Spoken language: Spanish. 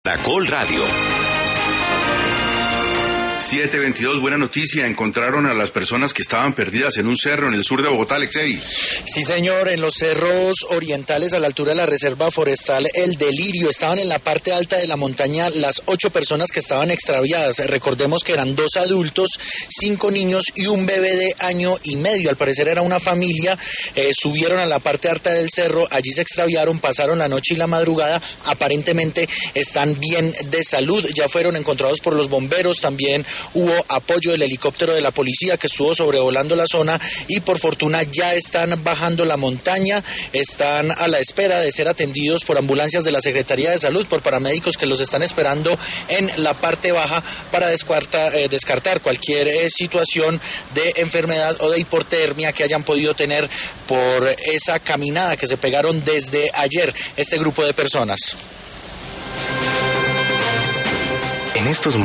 Caracol Radio. 7:22, buena noticia, encontraron a las personas que estaban perdidas en un cerro en el sur de Bogotá, Alexei. Sí, señor, en los cerros orientales a la altura de la reserva forestal El Delirio, estaban en la parte alta de la montaña las 8 personas que estaban extraviadas. Recordemos que eran 2 adultos, 5 niños y un bebé de 1 año y medio, al parecer era una familia. Subieron a la parte alta del cerro, allí se extraviaron, pasaron la noche y la madrugada, aparentemente están bien de salud, ya fueron encontrados por los bomberos, también hubo apoyo del helicóptero de la policía que estuvo sobrevolando la zona y por fortuna ya están bajando la montaña, están a la espera de ser atendidos por ambulancias de la Secretaría de Salud, por paramédicos que los están esperando en la parte baja para descartar cualquier situación de enfermedad o de hipotermia que hayan podido tener por esa caminada que se pegaron desde ayer este grupo de personas. En estos